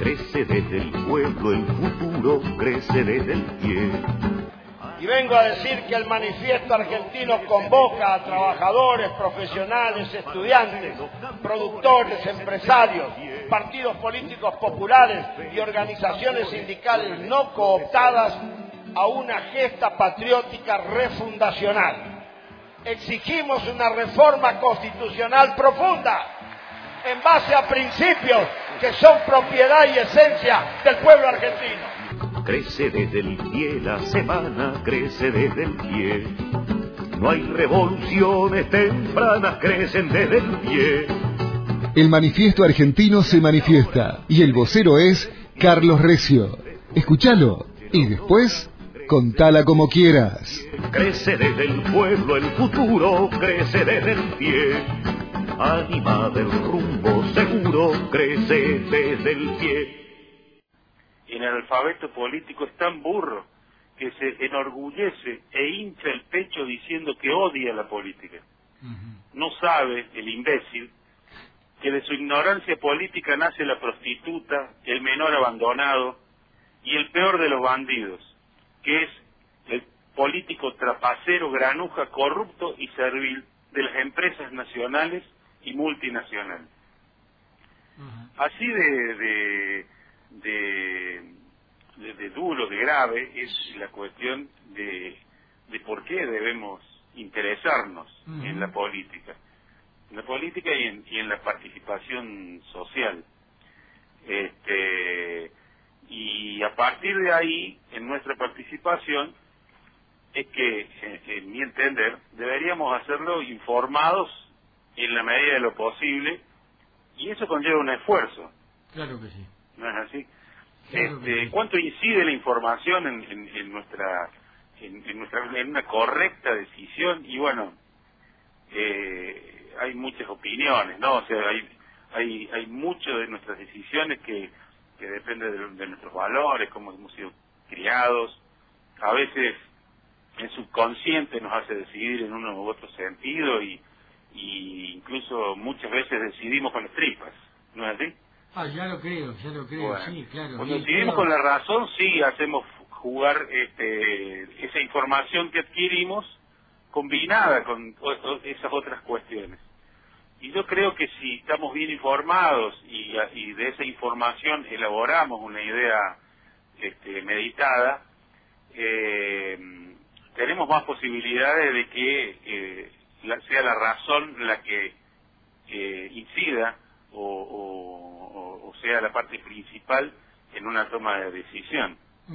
Crece desde el pueblo, el futuro crece desde el pie. Y vengo a decir que el manifiesto argentino convoca a trabajadores, profesionales, estudiantes, productores, empresarios, partidos políticos populares y organizaciones sindicales no cooptadas a una gesta patriótica refundacional. Exigimos una reforma constitucional profunda en base a principios que son propiedad y esencia del pueblo argentino. Crece desde el pie, la semana crece desde el pie. No hay revoluciones tempranas, crecen desde el pie. El manifiesto argentino se manifiesta y el vocero es Carlos Recio. Escúchalo y después contala como quieras. Crece desde el pueblo, el futuro crece desde el pie. Ánima del rumbo seguro crece desde el pie. En el alfabeto político es tan burro que se enorgullece e hincha el pecho diciendo que odia la política. No sabe, el imbécil, que de su ignorancia política nace la prostituta, el menor abandonado y el peor de los bandidos, que es el político trapacero, granuja, corrupto y servil de las empresas nacionales y multinacionales. Así de duro, de grave es la cuestión de por qué debemos interesarnos en la política y en la participación social. Y a partir de ahí, en nuestra participación, es que, en mi entender, deberíamos hacerlo informados en la medida de lo posible, y eso conlleva un esfuerzo. Claro que sí. ¿No es así? Claro que sí. ¿Cuánto incide la información en una correcta decisión? Y bueno, hay muchas opiniones, ¿no? O sea, hay mucho de nuestras decisiones que depende de nuestros valores, cómo hemos sido criados. A veces el subconsciente nos hace decidir en uno u otro sentido y incluso muchas veces decidimos con las tripas, ¿no es así? Ya lo creo, bueno, sí, claro. Cuando decidimos con la razón, sí hacemos jugar esa información que adquirimos combinada con esas otras cuestiones. Y yo creo que si estamos bien informados y de esa información elaboramos una idea meditada, tenemos más posibilidades de que sea la razón la que incida o sea la parte principal en una toma de decisión.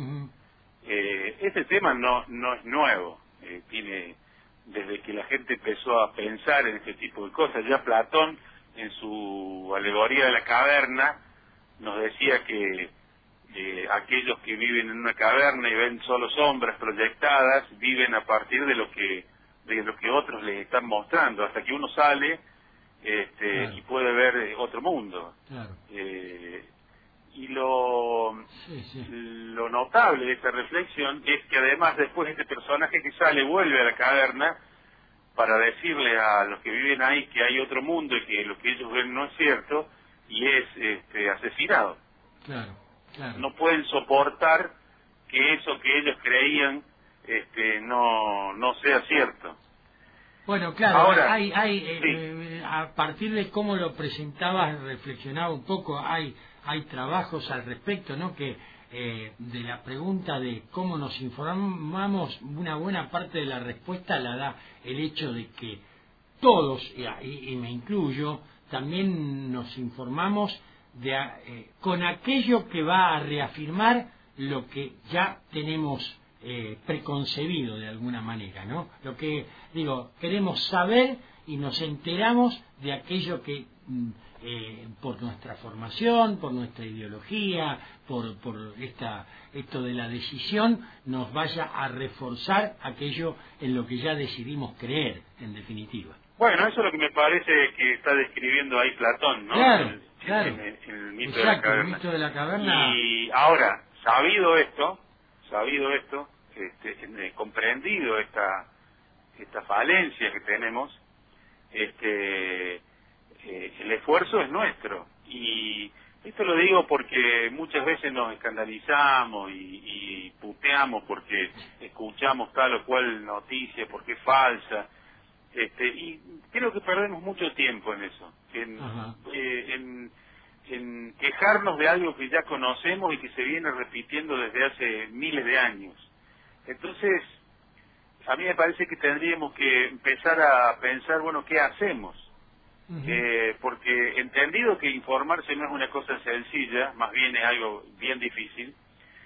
Este tema no es nuevo, tiene desde que la gente empezó a pensar en este tipo de cosas. Ya Platón, en su alegoría de la caverna, nos decía que aquellos que viven en una caverna y ven solo sombras proyectadas, viven a partir de lo que otros les están mostrando, hasta que uno sale claro, y puede ver otro mundo. Claro. Y lo notable de esta reflexión es que además después este personaje que sale vuelve a la caverna para decirle a los que viven ahí que hay otro mundo y que lo que ellos ven no es cierto, y es asesinado. Claro, claro. No pueden soportar que eso que ellos creían no sea cierto. Bueno, claro, ahora, sí, a partir de cómo lo presentabas, reflexionaba un poco, hay trabajos al respecto, ¿no? Que de la pregunta de cómo nos informamos, una buena parte de la respuesta la da el hecho de que todos, y me incluyo, también nos informamos con aquello que va a reafirmar lo que ya tenemos preconcebido de alguna manera, ¿no? Lo que, queremos saber y nos enteramos de aquello que por nuestra formación, por nuestra ideología, por esto de la decisión, nos vaya a reforzar aquello en lo que ya decidimos creer, en definitiva. Bueno, eso es lo que me parece que está describiendo ahí Platón, ¿no? Claro, en el mito exacto, de la caverna. el mito de la caverna. Y ahora, sabido esto, comprendido esta falencia que tenemos, el esfuerzo es nuestro, y Esto lo digo porque muchas veces nos escandalizamos y puteamos porque escuchamos tal o cual noticia, porque es falsa, y creo que perdemos mucho tiempo en eso, en quejarnos de algo que ya conocemos y que se viene repitiendo desde hace miles de años. Entonces, a mí me parece que tendríamos que empezar a pensar, bueno, ¿qué hacemos? Porque entendido que informarse no es una cosa sencilla, más bien es algo bien difícil,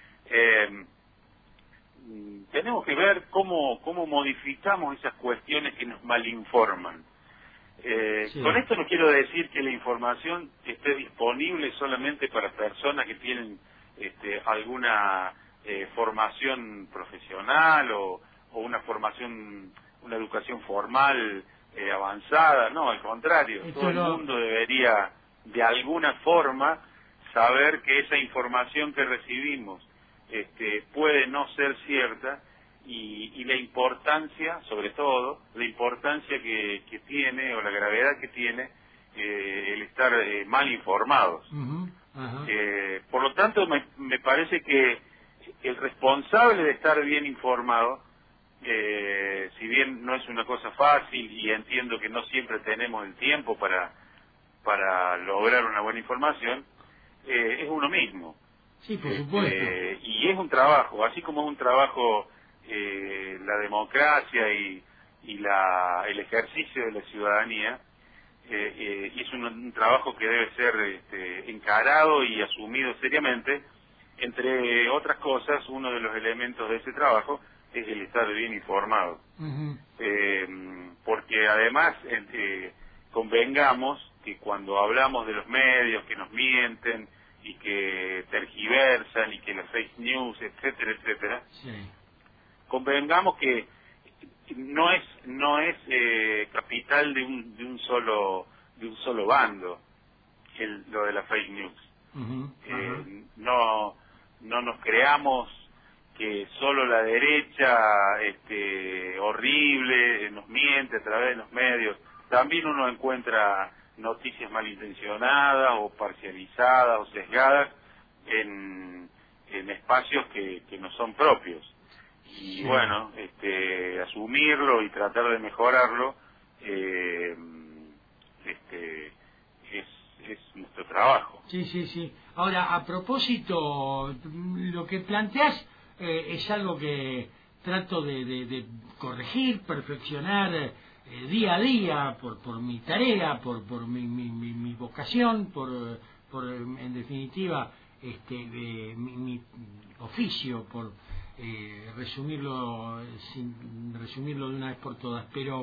tenemos que ver cómo modificamos esas cuestiones que nos malinforman. Sí. Con esto no quiero decir que la información esté disponible solamente para personas que tienen alguna formación profesional o una formación, una educación formal avanzada, no, al contrario, todo el mundo debería de alguna forma saber que esa información que recibimos puede no ser cierta y la importancia, sobre todo, la importancia que tiene o la gravedad que tiene el estar mal informados. Por lo tanto, me parece que el responsable de estar bien informado, si bien no es una cosa fácil y entiendo que no siempre tenemos el tiempo para lograr una buena información, es uno mismo. Sí, por supuesto. Y es un trabajo, así como es un trabajo la democracia y el ejercicio de la ciudadanía, y es un trabajo que debe ser encarado y asumido seriamente. Entre otras cosas, uno de los elementos de ese trabajo es el estar bien informado. Porque además convengamos que cuando hablamos de los medios que nos mienten y que tergiversan y que las fake news, etcétera, etcétera, convengamos que no es capital de un solo bando lo de la fake news. No nos creamos que solo la derecha horrible nos miente a través de los medios. También uno encuentra noticias malintencionadas o parcializadas o sesgadas en espacios que no son propios. Y bueno, asumirlo y tratar de mejorarlo es nuestro trabajo. Sí. Ahora, a propósito, lo que planteás es algo que trato de corregir, perfeccionar día a día por mi tarea, por mi vocación, por en definitiva mi oficio, por resumirlo de una vez por todas. Pero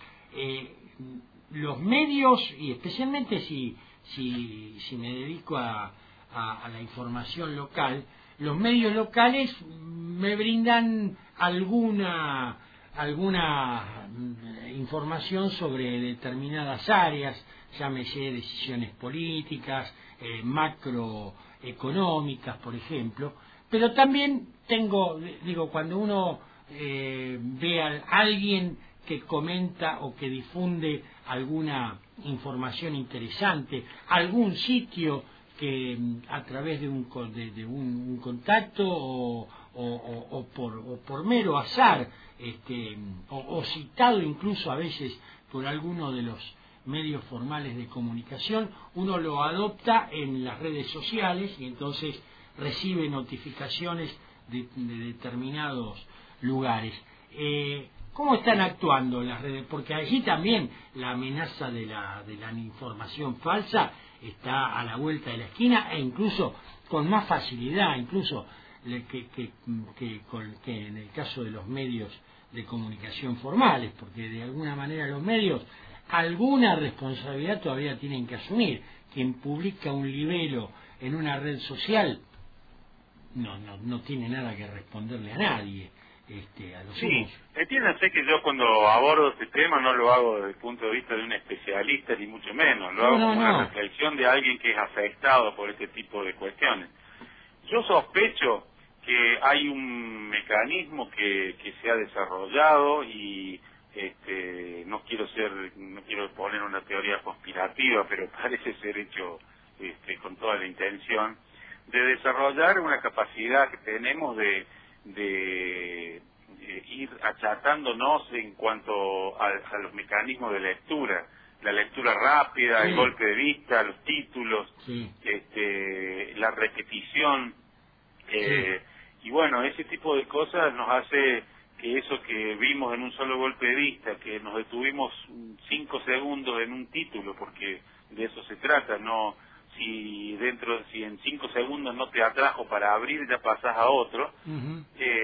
los medios, y especialmente si me dedico a la información local, los medios locales me brindan alguna información sobre determinadas áreas, llámese decisiones políticas, macroeconómicas, por ejemplo, pero también cuando uno ve a alguien que comenta o que difunde alguna información interesante, algún sitio que a través de un contacto o por mero azar, o citado incluso a veces por alguno de los medios formales de comunicación, uno lo adopta en las redes sociales y entonces recibe notificaciones de determinados lugares. ¿Cómo están actuando las redes? Porque allí también la amenaza de la información falsa está a la vuelta de la esquina e incluso con más facilidad, incluso que en el caso de los medios de comunicación formales, porque de alguna manera los medios alguna responsabilidad todavía tienen que asumir. Quien publica un libelo en una red social no tiene nada que responderle a nadie. A los entiéndanse que yo cuando abordo este tema no lo hago desde el punto de vista de un especialista ni mucho menos, lo hago como una reflexión de alguien que es afectado por este tipo de cuestiones. Yo sospecho que hay un mecanismo que se ha desarrollado y no quiero poner una teoría conspirativa, pero parece ser hecho con toda la intención de desarrollar una capacidad que tenemos de ir achatándonos en cuanto a los mecanismos de lectura, la lectura rápida, sí. El golpe de vista, los títulos, sí. La repetición, Sí. y bueno, ese tipo de cosas nos hace que eso que vimos en un solo golpe de vista, que nos detuvimos 5 segundos en un título, porque de eso se trata, no si en 5 segundos no te atrajo para abrir, ya pasás a otro, Uh-huh.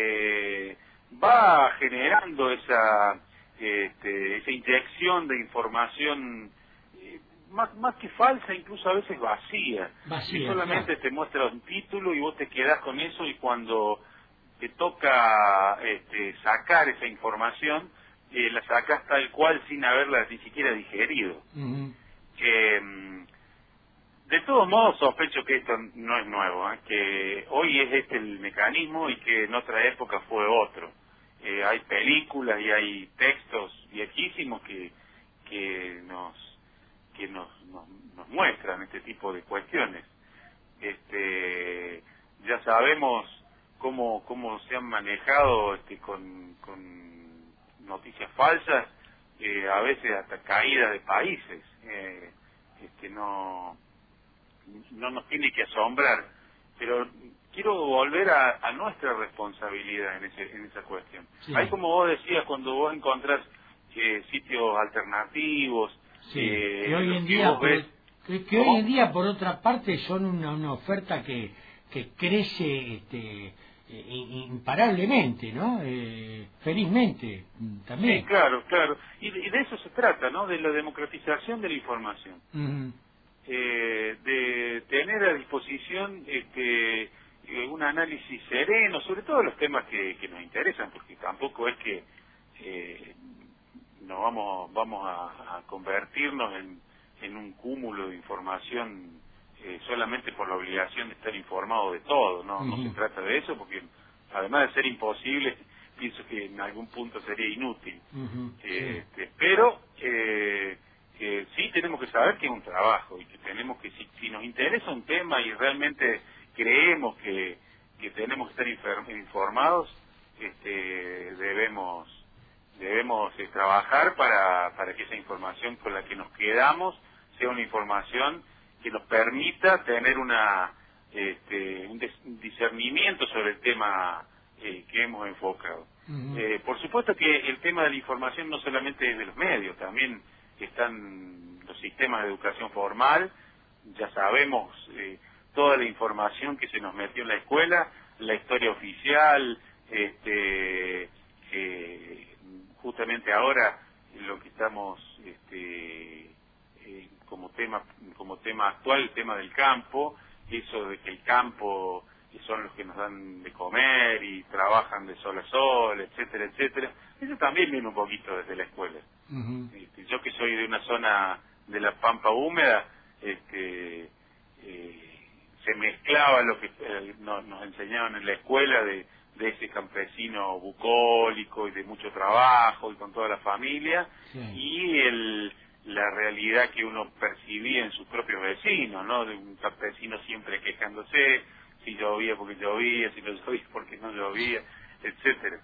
Va generando esa inyección de información más que falsa, incluso a veces vacía. Que solamente Claro. te muestra un título y vos te quedás con eso, y cuando te toca sacar esa información, la sacás tal cual sin haberla ni siquiera digerido. Uh-huh. De todos modos, sospecho que esto no es nuevo, que hoy es este el mecanismo y que en otra época fue otro. Hay películas y hay textos viejísimos que nos muestran este tipo de cuestiones. Ya sabemos cómo se han manejado con noticias falsas, a veces hasta caída de países. No nos tiene que asombrar, pero quiero volver a nuestra responsabilidad en esa cuestión. Sí. Ahí, como vos decías, cuando vos encontrás sitios alternativos, sí. Que hoy en día hoy en día, por otra parte, son una oferta que crece imparablemente, ¿no? Felizmente también. Sí, claro. Y de eso se trata, ¿no? De la democratización de la información. Uh-huh. De tener a disposición un análisis sereno sobre todos los temas que nos interesan, porque tampoco es que no vamos a convertirnos en un cúmulo de información solamente por la obligación de estar informado de todo. No, Uh-huh. no se trata de eso, porque además de ser imposible, pienso que en algún punto sería inútil. Uh-huh. Sí. Pero sí tenemos que saber que es un trabajo, y que tenemos que, si nos interesa un tema y realmente creemos que tenemos que estar informados, debemos trabajar para que esa información con la que nos quedamos sea una información que nos permita tener un discernimiento sobre el tema que hemos enfocado. Uh-huh. Por supuesto que el tema de la información no solamente es de los medios, también están los sistemas de educación formal. Ya sabemos toda la información que se nos metió en la escuela, la historia oficial, justamente ahora lo que estamos como tema actual, el tema del campo, eso de que el campo son los que nos dan de comer y trabajan de sol a sol, etcétera, etcétera. Eso también viene un poquito desde la escuela. Uh-huh. Yo, que soy de una zona de la pampa húmeda, se mezclaba lo que nos enseñaban en la escuela de ese campesino bucólico y de mucho trabajo y con toda la familia, sí. Y la realidad que uno percibía en sus propios vecinos, ¿no? De un campesino siempre quejándose, si llovía porque llovía, si no llovía porque no llovía, etcétera.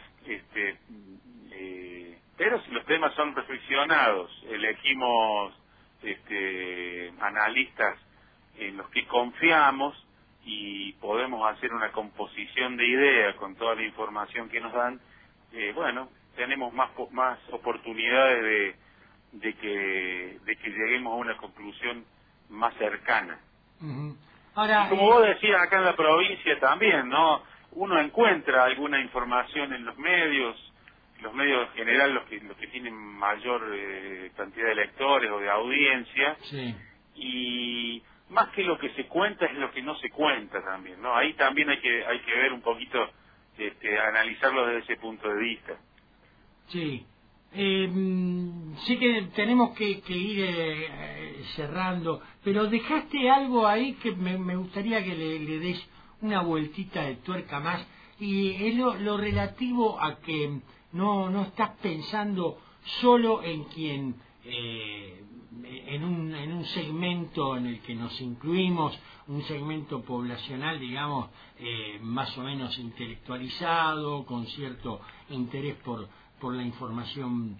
Pero si los temas son reflexionados, elegimos analistas en los que confiamos y podemos hacer una composición de ideas con toda la información que nos dan, bueno, tenemos más oportunidades de que lleguemos a una conclusión más cercana. Uh-huh. Ahora, y como vos decías, acá en la provincia también, ¿no? Uno encuentra alguna información en los medios en general, los que tienen mayor cantidad de lectores o de audiencia, sí. Y más que lo que se cuenta es lo que no se cuenta también, ¿no? Ahí también hay que ver un poquito, analizarlo desde ese punto de vista. Sí. Sí que tenemos que ir cerrando, pero dejaste algo ahí que me gustaría que le des una vueltita de tuerca más, y es lo relativo a que no estás pensando solo en quien en un segmento en el que nos incluimos, un segmento poblacional, digamos, más o menos intelectualizado, con cierto interés por la información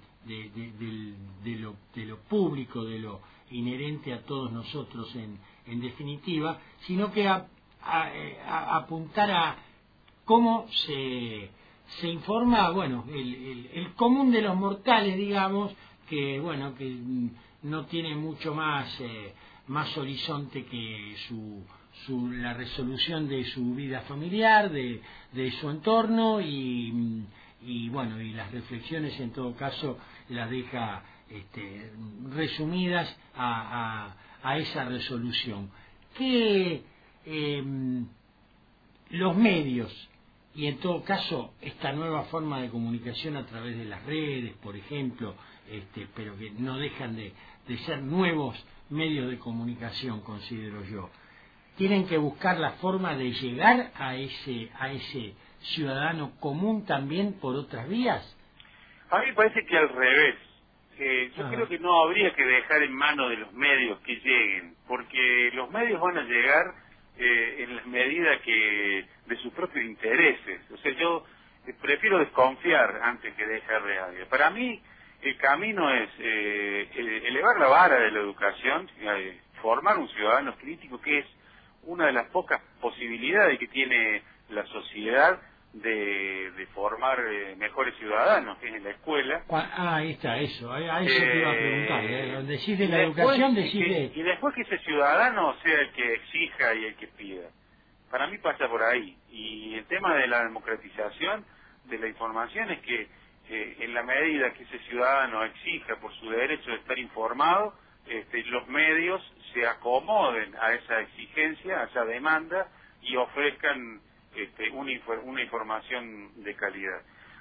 de lo público, de lo inherente a todos nosotros en definitiva, sino que apuntar a cómo se informa, bueno, el común de los mortales, digamos, que bueno, que no tiene mucho más horizonte que la resolución de su vida familiar, de su entorno y bueno, y las reflexiones en todo caso las deja resumidas a esa resolución. Que los medios y en todo caso esta nueva forma de comunicación a través de las redes, por ejemplo, pero que no dejan de ser nuevos medios de comunicación, considero yo, tienen que buscar la forma de llegar a ese ciudadano común también por otras vías. A mí me parece que al revés. Yo creo que no habría que dejar en manos de los medios que lleguen, porque los medios van a llegar en la medida que de sus propios intereses. O sea, yo prefiero desconfiar antes que dejarle a alguien. Para mí el camino es elevar la vara de la educación, formar un ciudadano crítico, que es una de las pocas posibilidades que tiene la sociedad de formar mejores ciudadanos, que es en la escuela. Ahí está, eso, a eso te iba a preguntar, donde decís de la educación, decís de... Y después que ese ciudadano sea el que exija y el que pida. Para mí pasa por ahí. Y el tema de la democratización de la información es que en la medida que ese ciudadano exija por su derecho de estar informado, los medios se acomoden a esa exigencia, a esa demanda y ofrezcan una información de calidad.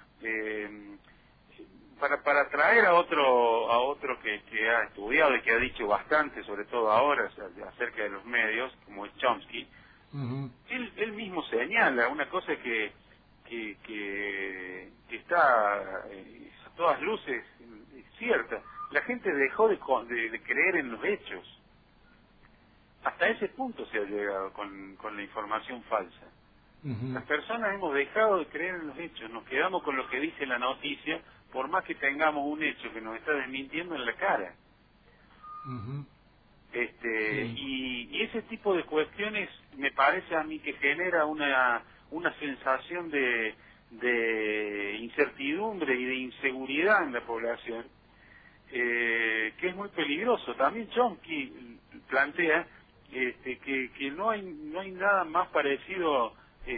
Para traer a otro que ha estudiado y que ha dicho bastante, sobre todo ahora, acerca de los medios, como es Chomsky, él mismo señala una cosa que está a todas luces cierta. La gente dejó de creer en los hechos. Hasta ese punto se ha llegado con la información falsa. Las personas hemos dejado de creer en los hechos, nos quedamos con lo que dice la noticia, por más que tengamos un hecho que nos está desmintiendo en la cara. Y ese tipo de cuestiones me parece a mí que genera una sensación de incertidumbre y de inseguridad en la población, que es muy peligroso. También Chomsky plantea que no hay nada más parecido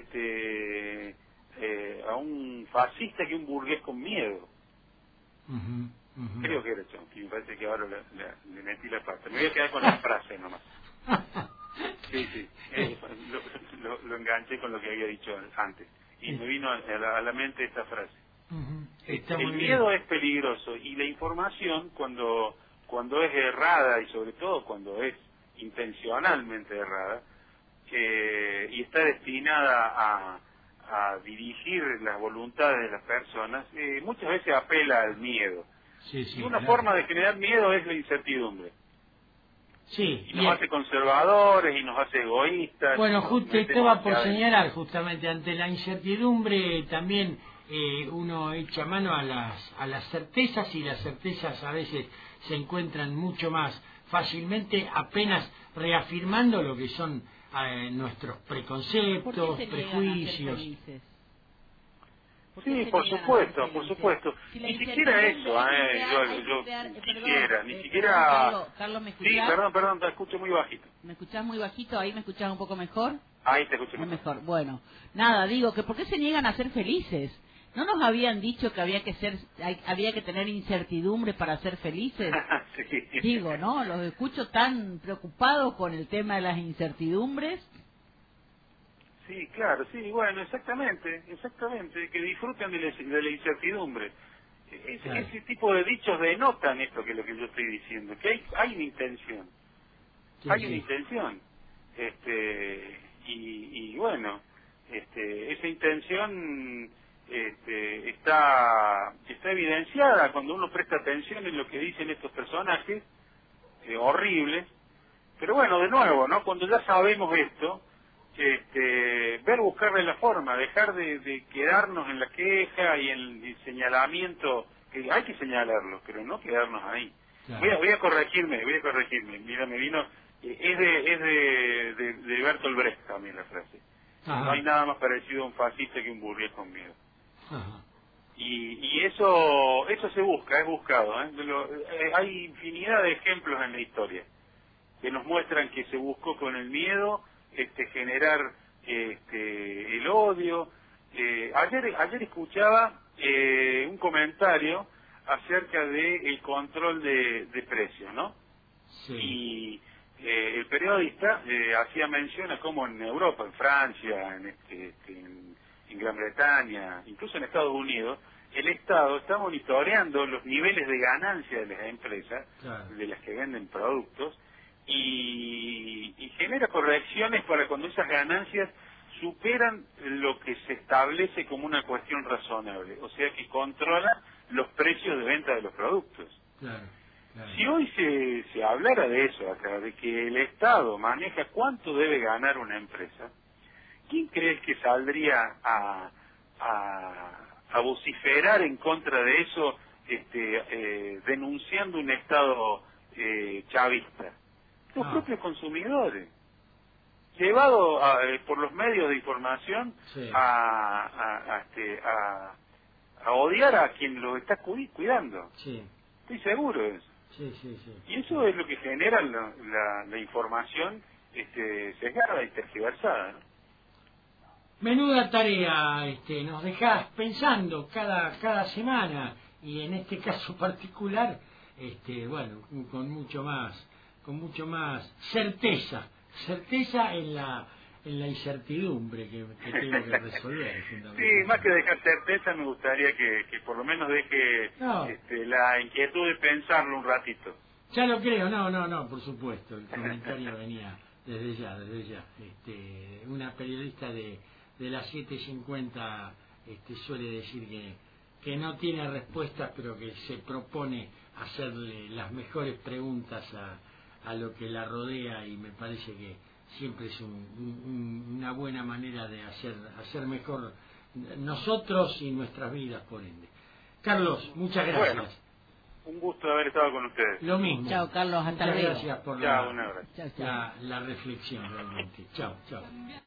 a un fascista que un burgués con miedo. Creo que era Chomsky, me parece que ahora le metí la pata. Me voy a quedar con la frase nomás. Sí, lo enganché con lo que había dicho antes y me vino a la mente esta frase. El miedo es peligroso y la información cuando es errada y sobre todo cuando es intencionalmente errada y está destinada a dirigir las voluntades de las personas, muchas veces apela al miedo. Y una forma de generar miedo es la incertidumbre. Y nos hace conservadores y nos hace egoístas. Bueno, justo estaba por señalar, justamente ante la incertidumbre también uno echa mano a las certezas, y las certezas a veces se encuentran mucho más fácilmente apenas reafirmando lo que son nuestros preconceptos, prejuicios. Sí, por supuesto. Si ni siquiera eso, yo ni siquiera... Carlos, ¿me escuchás? Sí, perdón, te escucho muy bajito. ¿Me escuchás muy bajito? ¿Ahí me escuchás un poco mejor? Ahí te escucho mejor. Bueno, nada, digo, que ¿por qué se niegan a ser felices? ¿No nos habían dicho que había que tener incertidumbre para ser felices? Sí. Digo, ¿no? Los escucho tan preocupados con el tema de las incertidumbres. Sí, claro, sí, bueno, exactamente, que disfruten de la incertidumbre. Ese tipo de dichos denotan esto que es lo que yo estoy diciendo, que hay una intención, una intención, y bueno, esa intención está evidenciada cuando uno presta atención en lo que dicen estos personajes, horribles. Pero bueno, de nuevo, ¿no? Cuando ya sabemos esto, ver buscarle la forma, dejar de quedarnos en la queja y en el señalamiento, que hay que señalarlo, pero no quedarnos ahí. Claro. Voy a corregirme. Mira, me vino, es de Bertolt Brecht también la frase. Ajá. No hay nada más parecido a un fascista que un burgués con miedo. Ajá. Y eso se busca, es buscado. Hay infinidad de ejemplos en la historia que nos muestran que se buscó con el miedo generar el odio. Ayer escuchaba un comentario acerca del control de precios, ¿no? Sí. Y el periodista hacía mención a cómo en Europa, en Francia, en Gran Bretaña, incluso en Estados Unidos, el Estado está monitoreando los niveles de ganancia de las empresas, claro, de las que venden productos, y genera correcciones para cuando esas ganancias superan lo que se establece como una cuestión razonable, o sea que controla los precios de venta de los productos. Claro, claro. Si hoy se hablara de eso acá, de que el Estado maneja cuánto debe ganar una empresa, ¿quién crees que saldría a vociferar en contra de eso, denunciando un Estado chavista? Los propios consumidores, llevado por los medios de información, sí, a odiar a quien lo está cuidando. Sí. Estoy seguro de eso. Sí. Y eso es lo que genera la información sesgada y tergiversada, ¿no? Menuda tarea, nos dejás pensando cada semana, y en este caso particular, bueno, con mucho más certeza en la incertidumbre que tengo que resolver. Sí, más que dejar certeza, me gustaría que por lo menos deje la inquietud de pensarlo un ratito. Ya lo creo, no, por supuesto, el comentario venía desde ya. Una periodista de las 7:50 suele decir que no tiene respuestas, pero que se propone hacerle las mejores preguntas a lo que la rodea, y me parece que siempre es una buena manera de hacer mejor nosotros y nuestras vidas, por ende. Carlos, muchas gracias. Bueno, un gusto haber estado con ustedes. Lo mismo. Chao, Carlos, hasta luego. Gracias por la reflexión, realmente. Chao.